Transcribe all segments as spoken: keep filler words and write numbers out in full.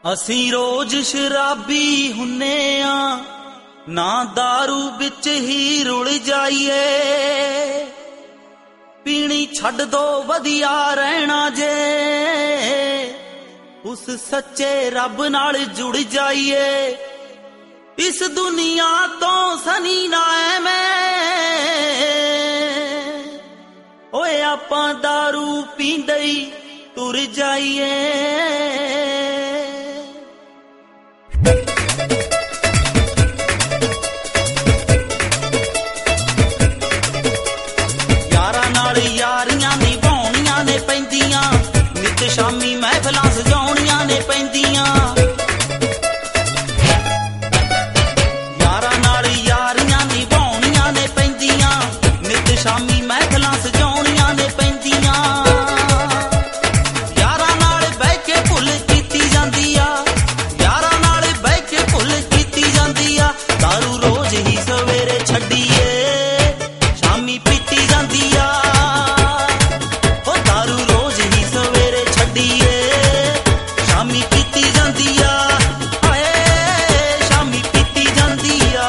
ਅਸੀਂ ਰੋਜ਼ ਸ਼ਰਾਬੀ ਹੁੰਨੇ ਆ, ਨਾ दारू ਵਿੱਚ ਹੀ ਰੁਲ ਜਾਈਏ। ਪੀਣੀ ਛੱਡ ਦੋ ਵਧੀਆ ਰਹਿਣਾ ਜੇ, ਉਸ ਸੱਚੇ ਰੱਬ ਨਾਲ ਜੁੜ ਜਾਈਏ। ਇਸ ਦੁਨੀਆ ਤੋਂ ਸਨੀ ਨਾ ਐਵੇਂ ਓਏ ਆਪਾਂ दारू ਪੀਂਦੇ ਹੀ ਤੁਰ ਜਾਈਏ। यारां नाल यारियां निभाउणियां ने पैंदियां, नित शामी महफिलां सजाउणियां ने पैंदियां। यारां नाल यारियां निभाउणियां ने पैंदियां, नित शामी महफिलां सजाउणियां ने पैंदियां। यारां नाल बह के भुल कीती जांदी आ, यारां नाल बह के भुल कीती जांदी आ। दारू रोज ही सवेरे छड्डीए, शामी पीती जांदी आ। ओ दारू रोज ही सवेरे छड्डीए, शामी पीती जांदी आ। हाए शामी पीती जांदी आ।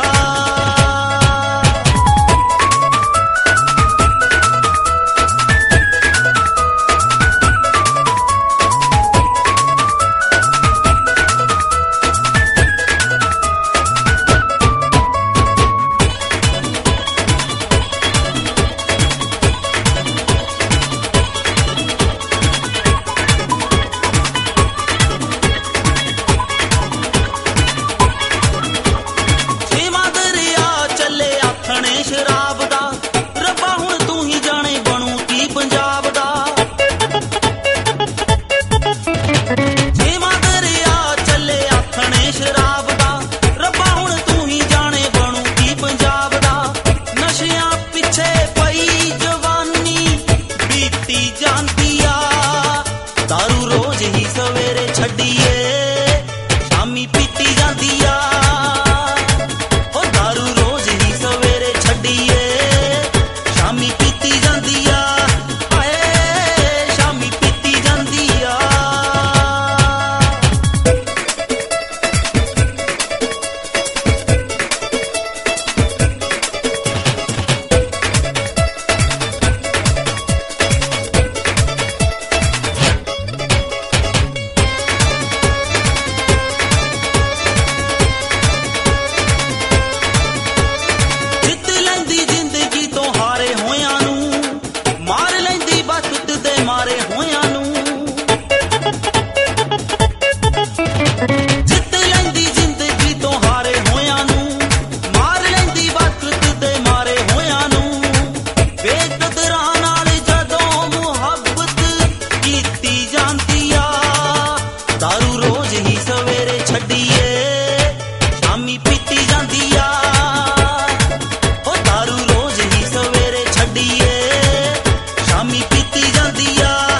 ਛੇਵਾਂ ਦਰਿਆ ਚੱਲੇ ਆਥਣੇ ਸ਼ਰਾਬ ਦਾ, ਰੱਬਾ ਹੁਣ ਤੂੰ ਹੀ ਜਾਣੇ ਬਣੂ ਕੀ ਪੰਜਾਬ ਦਾ। ਛੇਵਾਂ ਦਰਿਆ ਚੱਲੇ ਆਥਣੇ ਸ਼ਰਾਬ ਦਾ, ਰੱਬਾ ਹੁਣ ਤੂੰ ਹੀ ਜਾਣੇ ਬਣੂ ਕੀ ਪੰਜਾਬ ਦਾ। ਨਸ਼ਿਆਂ ਪਿੱਛੇ ਪਈ ਜਵਾਨੀ ਬੀਤੀ ਜਾਂਦੀ ਆ, दारू ਰੋਜ਼ ਹੀ ਸਵੇਰੇ ਛੱਡੀਏ, ਸ਼ਾਮੀ ਪੀਤੀ ਜਾਂਦੀ ਆ। ओ दारू रोज ही सवेरे छड्डीए, शामी पीती जांदी आ। हाए शामी पीती जांदी आ। ਜਿੱਤ ਲੈਂਦੀ ਜ਼ਿੰਦਗੀ ਤੋਂ ਹਾਰੇ ਹੋਇਆਂ ਨੂੰ, ਮਾਰ ਲੈਂਦੀ ਵਕਤ ਦੇ ਮਾਰੇ ਹੋਇਆਂ ਨੂੰ। ਜਿੱਤ ਲੈਂਦੀ ਜ਼ਿੰਦਗੀ ਤੋਂ ਹਾਰੇ ਹੋਇਆਂ ਨੂੰ, ਮਾਰ ਲੈਂਦੀ ਵਕਤ ਦੇ ਮਾਰੇ ਹੋਇਆਂ ਨੂੰ। ਬੇਕਦਰਾਂ ਨਾਲ ਜਦੋਂ ਮੁਹੱਬਤ ਕੀਤੀ ਜਾਂਦੀ ਆ, दारू ਰੋਜ਼ ਹੀ ਸਵੇਰੇ ਛੱਡੀਏ, ਸ਼ਾਮੀ ਪੀਤੀ ਜਾਂਦੀ ਆ। ओ दारू रोज ही सवेरे छड्डीए, शामी पीती जांदी आ।